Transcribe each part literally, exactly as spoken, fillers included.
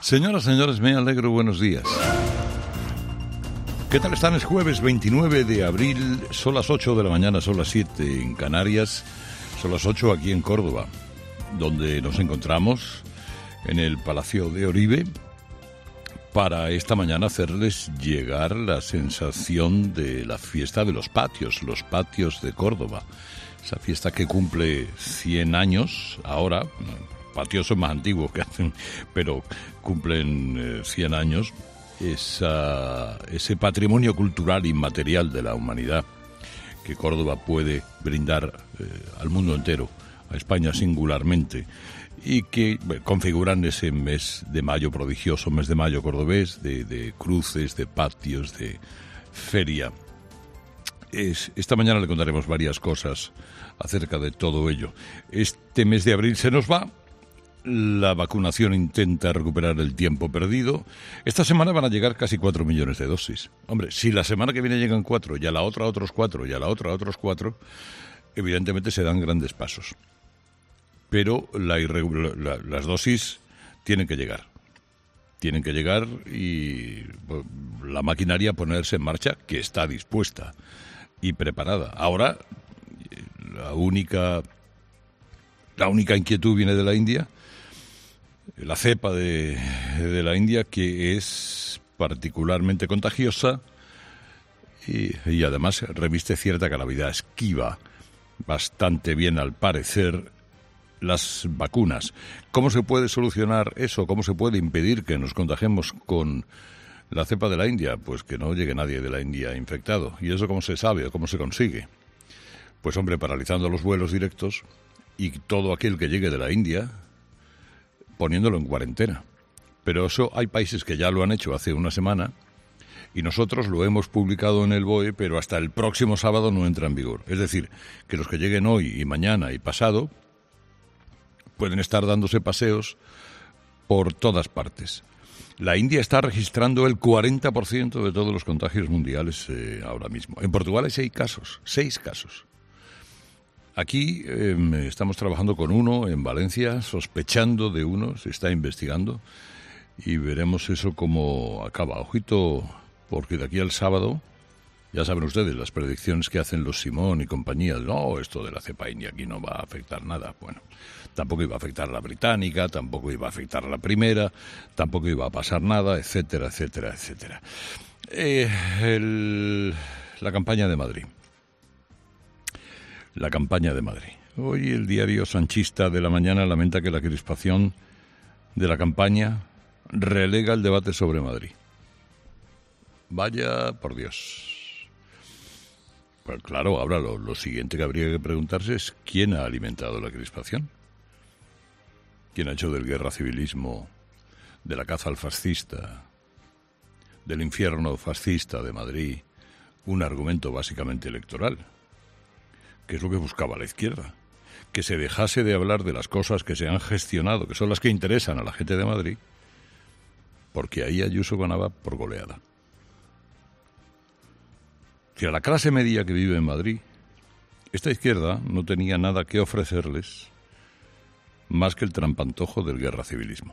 Señoras, señores, me alegro, buenos días. ¿Qué tal están? Es jueves veintinueve de abril, son las ocho de la mañana, son las siete en Canarias, son las ocho aquí en Córdoba, donde nos encontramos en el Palacio de Oribe para esta mañana hacerles llegar la sensación de la fiesta de los patios, los patios de Córdoba. Esa fiesta que cumple cien años ahora. Patios son más antiguos que hacen, pero cumplen eh, cien años. Esa, ese patrimonio cultural inmaterial de la humanidad que Córdoba puede brindar eh, al mundo entero, a España singularmente, y que bueno, configuran ese mes de mayo prodigioso, mes de mayo cordobés, de, de cruces, de patios, de feria. Es, esta mañana le contaremos varias cosas acerca de todo ello. Este mes de abril se nos va. La vacunación intenta recuperar el tiempo perdido. Esta semana van a llegar casi cuatro millones de dosis. Hombre, si la semana que viene llegan cuatro, y a la otra otros cuatro, y a la otra otros cuatro, evidentemente se dan grandes pasos. Pero la irregu- la, las dosis tienen que llegar. Tienen que llegar y pues, la maquinaria ponerse en marcha, que está dispuesta y preparada. Ahora, la única, la única inquietud viene de la India. La cepa de, de la India, que es particularmente contagiosa y, y además reviste cierta gravedad, esquiva bastante bien al parecer las vacunas. ¿Cómo se puede solucionar eso? ¿Cómo se puede impedir que nos contagiemos con la cepa de la India? Pues que no llegue nadie de la India infectado. ¿Y eso cómo se sabe o cómo se consigue? Pues hombre, paralizando los vuelos directos y todo aquel que llegue de la India poniéndolo en cuarentena. Pero eso hay países que ya lo han hecho hace una semana y nosotros lo hemos publicado en el B O E, pero hasta el próximo sábado no entra en vigor. Es decir, que los que lleguen hoy y mañana y pasado pueden estar dándose paseos por todas partes. La India está registrando el cuarenta por ciento de todos los contagios mundiales eh, ahora mismo. En Portugal hay seis casos, seis casos. Aquí eh, estamos trabajando con uno en Valencia, sospechando de uno, se está investigando y veremos eso cómo acaba. Ojito, porque de aquí al sábado, ya saben ustedes, las predicciones que hacen los Simón y compañía, no, esto de la cepa india aquí no va a afectar nada. Bueno, tampoco iba a afectar a la británica, tampoco iba a afectar a la primera, tampoco iba a pasar nada, etcétera, etcétera, etcétera. Eh, el, la campaña de Madrid. La campaña de Madrid. Hoy el diario sanchista de la mañana lamenta que la crispación de la campaña relega el debate sobre Madrid. Vaya por Dios. Pues claro, ahora lo, lo siguiente que habría que preguntarse es ¿quién ha alimentado la crispación? ¿Quién ha hecho del guerra civilismo, de la caza al fascista, del infierno fascista de Madrid, un argumento básicamente electoral? Que es lo que buscaba la izquierda, que se dejase de hablar de las cosas que se han gestionado, que son las que interesan a la gente de Madrid, porque ahí Ayuso ganaba por goleada. Si a la clase media que vive en Madrid, esta izquierda no tenía nada que ofrecerles más que el trampantojo del guerra civilismo.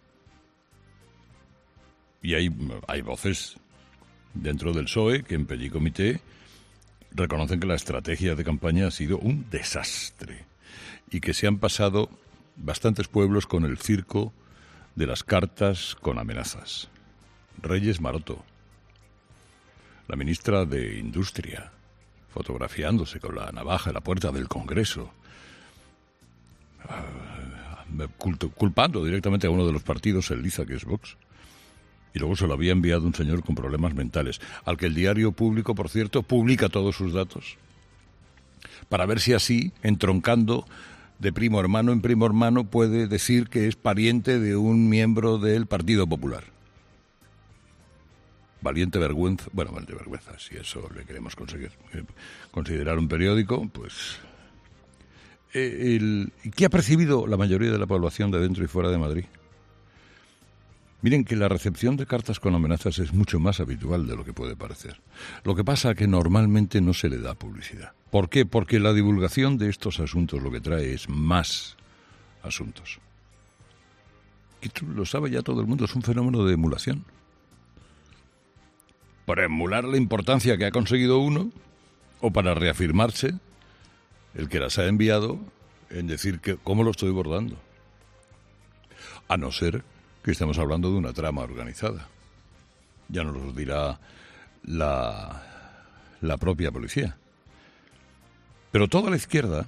Y hay, hay voces dentro del P S O E que en Petit Comité reconocen que la estrategia de campaña ha sido un desastre y que se han pasado bastantes pueblos con el circo de las cartas con amenazas. Reyes Maroto, la ministra de Industria, fotografiándose con la navaja en la puerta del Congreso, culpando directamente a uno de los partidos, el Liza, que es Vox. Y luego se lo había enviado un señor con problemas mentales, al que el diario público, por cierto, publica todos sus datos, para ver si así, entroncando de primo hermano en primo hermano, puede decir que es pariente de un miembro del Partido Popular. Valiente vergüenza, bueno, valiente vergüenza, si eso le queremos conseguir. Considerar un periódico, pues... El, ¿Qué ha percibido la mayoría de la población de dentro y fuera de Madrid? Miren que la recepción de cartas con amenazas es mucho más habitual de lo que puede parecer. Lo que pasa es que normalmente no se le da publicidad. ¿Por qué? Porque la divulgación de estos asuntos lo que trae es más asuntos. que lo sabe ya todo el mundo, es un fenómeno de emulación. Para emular la importancia que ha conseguido uno, o para reafirmarse el que las ha enviado en decir que cómo lo estoy bordando. A no ser que estemos hablando de una trama organizada. Ya nos lo dirá la, la propia policía. Pero toda la izquierda,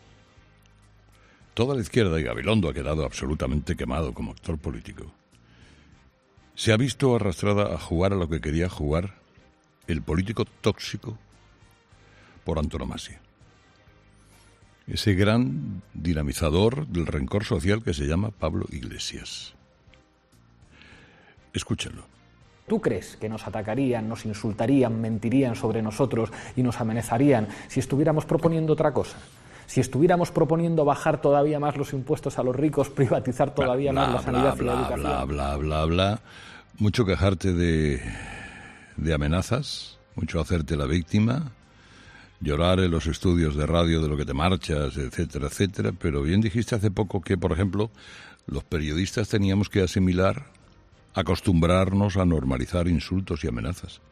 toda la izquierda, y Gabilondo ha quedado absolutamente quemado como actor político, se ha visto arrastrada a jugar a lo que quería jugar el político tóxico por antonomasia. Ese gran dinamizador del rencor social que se llama Pablo Iglesias. Escúchalo. ¿Tú crees que nos atacarían, nos insultarían, mentirían sobre nosotros y nos amenazarían si estuviéramos proponiendo otra cosa? Si estuviéramos proponiendo bajar todavía más los impuestos a los ricos, privatizar todavía bla, más bla, la sanidad bla, y la educación. Bla, bla, bla, bla. Mucho quejarte de, de amenazas, mucho hacerte la víctima, llorar en los estudios de radio de lo que te marchas, etcétera, etcétera. Pero bien dijiste hace poco que, por ejemplo, los periodistas teníamos que asimilar, acostumbrarnos a normalizar insultos y amenazas.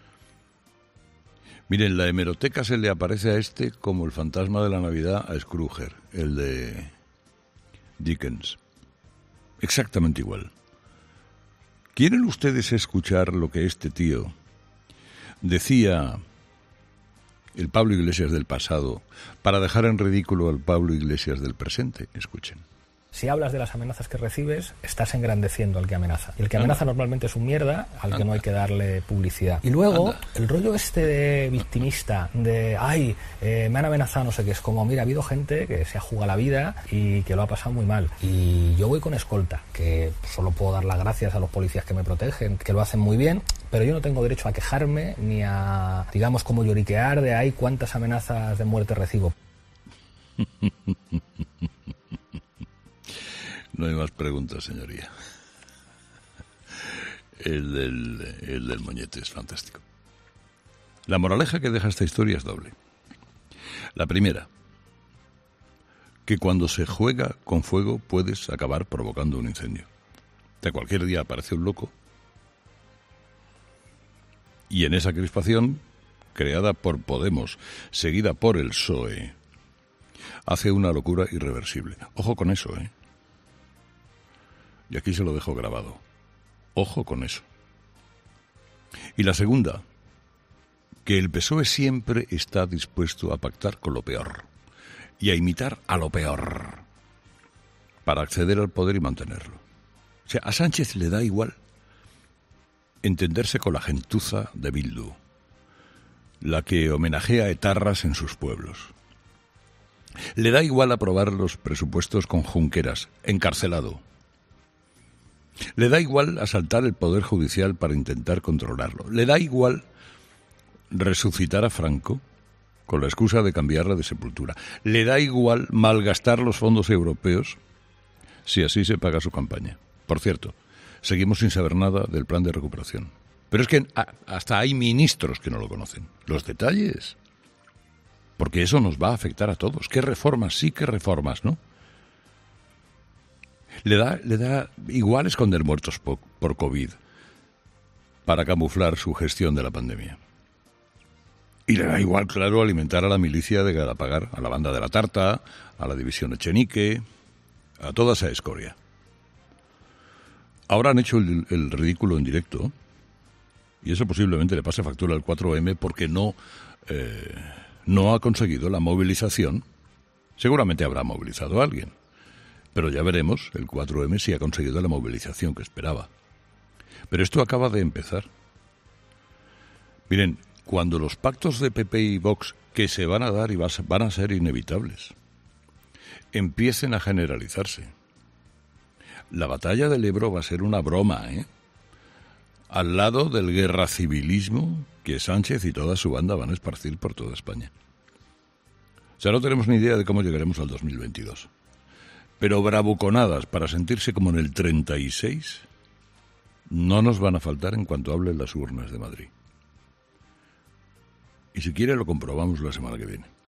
Miren, la hemeroteca se le aparece a este como el fantasma de la Navidad a Scrooge, el de Dickens. Exactamente igual. ¿Quieren ustedes escuchar lo que este tío decía, el Pablo Iglesias del pasado, para dejar en ridículo al Pablo Iglesias del presente? Escuchen. Si hablas de las amenazas que recibes, estás engrandeciendo al que amenaza. Y el que amenaza Anda. normalmente es un mierda al Anda. que no hay que darle publicidad. Y luego, Anda. el rollo este de victimista, de, ay, eh, me han amenazado, no sé qué, es como, mira, ha habido gente que se ha jugado la vida y que lo ha pasado muy mal. Y yo voy con escolta, que solo puedo dar las gracias a los policías que me protegen, que lo hacen muy bien, pero yo no tengo derecho a quejarme ni a, digamos, como lloriquear de, ay, cuántas amenazas de muerte recibo. No hay más preguntas, señoría. El del, el del moñete es fantástico. La moraleja que deja esta historia es doble. La primera, que cuando se juega con fuego puedes acabar provocando un incendio. De cualquier día aparece un loco y en esa crispación, creada por Podemos, seguida por el P S O E, hace una locura irreversible. Ojo con eso, ¿eh? Y aquí se lo dejo grabado. Ojo con eso. Y la segunda, que el P S O E siempre está dispuesto a pactar con lo peor y a imitar a lo peor para acceder al poder y mantenerlo. O sea, a Sánchez le da igual entenderse con la gentuza de Bildu, la que homenajea a etarras en sus pueblos. Le da igual aprobar los presupuestos con Junqueras, encarcelado. Le da igual asaltar el Poder Judicial para intentar controlarlo. Le da igual resucitar a Franco con la excusa de cambiarla de sepultura. Le da igual malgastar los fondos europeos si así se paga su campaña. Por cierto, seguimos sin saber nada del plan de recuperación. Pero es que hasta hay ministros que no lo conocen. Los detalles. Porque eso nos va a afectar a todos. ¿Qué reformas? Sí, qué reformas, ¿no? Le da, le da igual esconder muertos por, por COVID para camuflar su gestión de la pandemia. Y le da igual, claro, alimentar a la milicia de Galapagar, a la banda de la Tarta, a la división Echenique, a toda esa escoria. Ahora han hecho el, el ridículo en directo y eso posiblemente le pase factura al cuatro eme porque no, eh, no ha conseguido la movilización. Seguramente habrá movilizado a alguien. Pero ya veremos, el cuatro eme, si ha conseguido la movilización que esperaba. Pero esto acaba de empezar. Miren, cuando los pactos de P P y Vox, que se van a dar y van a ser inevitables, empiecen a generalizarse, la batalla del Ebro va a ser una broma, ¿eh? Al lado del guerra civilismo que Sánchez y toda su banda van a esparcir por toda España. O sea, no tenemos ni idea de cómo llegaremos al dos mil veintidós. Pero bravuconadas para sentirse como en el treinta y seis no nos van a faltar en cuanto hablen las urnas de Madrid. Y si quiere lo comprobamos la semana que viene.